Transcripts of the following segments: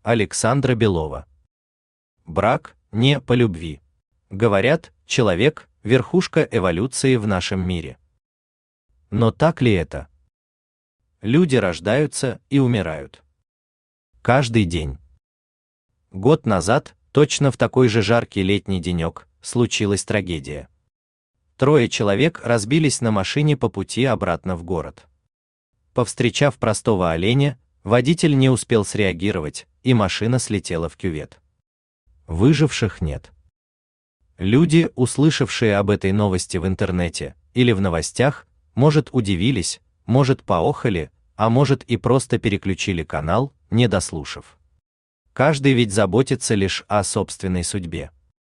Александра Белова. Брак не по любви. Говорят, человек – верхушка эволюции в нашем мире. Но так ли это? Люди рождаются и умирают. Каждый день. Год назад, точно в такой же жаркий летний денек, случилась трагедия. 3 человек разбились на машине по пути обратно в город. Повстречав простого оленя, водитель не успел среагировать, и машина слетела в кювет. Выживших нет. Люди, услышавшие об этой новости в интернете или в новостях, может, удивились, может, поохали, а может и просто переключили канал, не дослушав. Каждый ведь заботится лишь о собственной судьбе.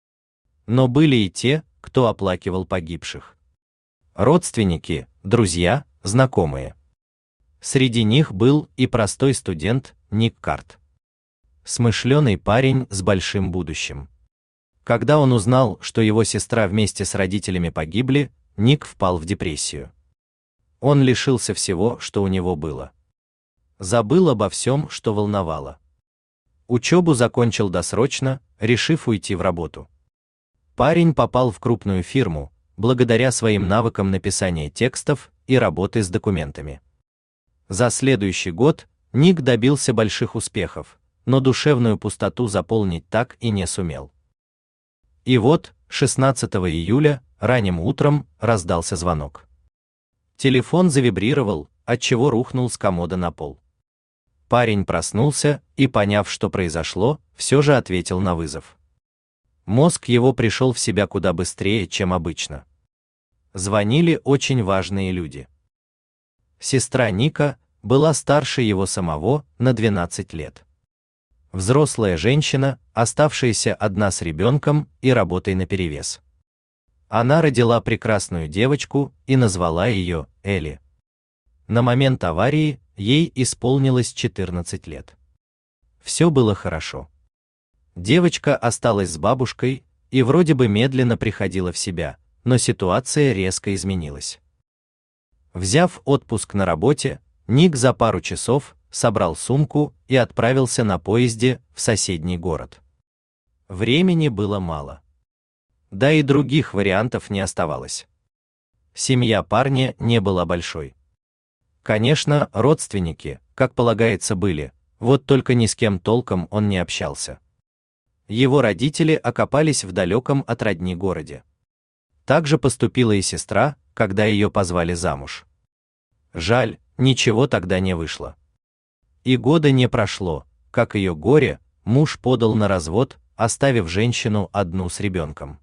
Но были и те, кто оплакивал погибших. Родственники, друзья, знакомые. Среди них был и простой студент Ник Карт. Смышленый парень с большим будущим. Когда он узнал, что его сестра вместе с родителями погибли, Ник впал в депрессию. Он лишился всего, что у него было. Забыл обо всем, что волновало. Учебу закончил досрочно, решив уйти в работу. Парень попал в крупную фирму, благодаря своим навыкам написания текстов и работы с документами. За следующий год Ник добился больших успехов, но душевную пустоту заполнить так и не сумел. И вот, 16 июля, ранним утром, раздался звонок. Телефон завибрировал, отчего рухнул с комода на пол. Парень проснулся и, поняв, что произошло, все же ответил на вызов. Мозг его пришел в себя куда быстрее, чем обычно. Звонили очень важные люди. Сестра Ника была старше его самого на 12 лет. Взрослая женщина, оставшаяся одна с ребенком и работой наперевес. Она родила прекрасную девочку и назвала ее Элли. На момент аварии ей исполнилось 14 лет. Все было хорошо. Девочка осталась с бабушкой и вроде бы медленно приходила в себя, но ситуация резко изменилась. Взяв отпуск на работе, Ник за пару часов собрал сумку и отправился на поезде в соседний город. Времени было мало. Да и других вариантов не оставалось. Семья парня не была большой. Конечно, родственники, как полагается, были, вот только ни с кем толком он не общался. Его родители окопались в далеком от родни городе. Так же поступила и сестра, когда ее позвали замуж. Жаль, ничего тогда не вышло. И года не прошло, как ее горе, муж подал на развод, оставив женщину одну с ребенком.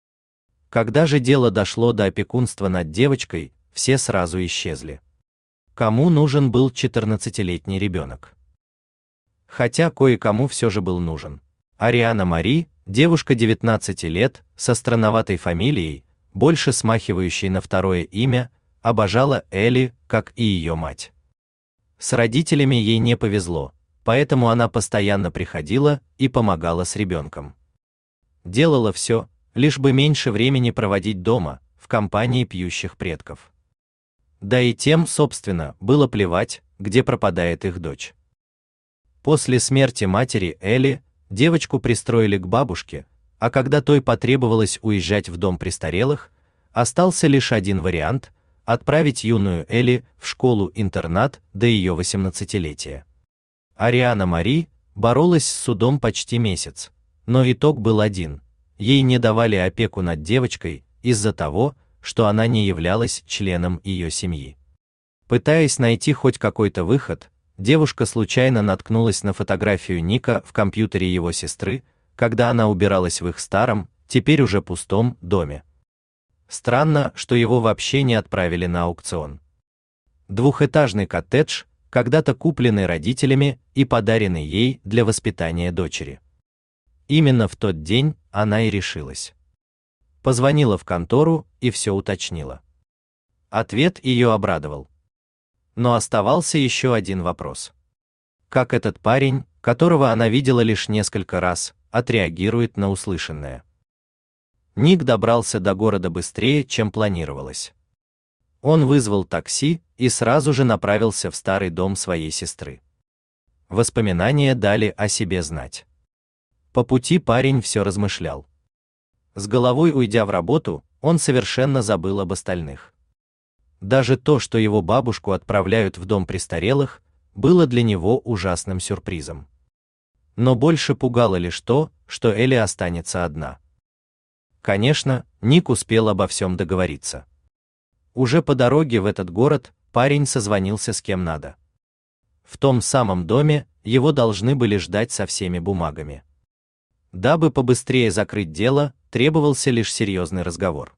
Когда же дело дошло до опекунства над девочкой, все сразу исчезли. Кому нужен был 14-летний ребенок? Хотя кое-кому все же был нужен. Ариана Мари, девушка 19 лет, со странноватой фамилией, больше смахивающей на второе имя, обожала Элли, как и ее мать. С родителями ей не повезло, поэтому она постоянно приходила и помогала с ребенком. Делала все, лишь бы меньше времени проводить дома, в компании пьющих предков. Да и тем, собственно, было плевать, где пропадает их дочь. После смерти матери Элли девочку пристроили к бабушке, а когда той потребовалось уезжать в дом престарелых, остался лишь один вариант – отправить юную Элли в школу-интернат до ее 18-летия. Ариана Мари боролась с судом почти месяц, но итог был один – ей не давали опеку над девочкой из-за того, что она не являлась членом ее семьи. Пытаясь найти хоть какой-то выход, девушка случайно наткнулась на фотографию Ника в компьютере его сестры, когда она убиралась в их старом, теперь уже пустом, доме. Странно, что его вообще не отправили на аукцион. Двухэтажный коттедж, когда-то купленный родителями и подаренный ей для воспитания дочери. Именно в тот день она и решилась. Позвонила в контору и все уточнила. Ответ ее обрадовал. Но оставался еще один вопрос. Как этот парень, которого она видела лишь несколько раз, отреагирует на услышанное? Ник добрался до города быстрее, чем планировалось. Он вызвал такси и сразу же направился в старый дом своей сестры. Воспоминания дали о себе знать. По пути парень все размышлял. С головой уйдя в работу, он совершенно забыл об остальных. Даже то, что его бабушку отправляют в дом престарелых, было для него ужасным сюрпризом. Но больше пугало лишь то, что Элли останется одна. Конечно, Ник успел обо всем договориться. Уже по дороге в этот город парень созвонился с кем надо. В том самом доме его должны были ждать со всеми бумагами. Дабы побыстрее закрыть дело, требовался лишь серьезный разговор.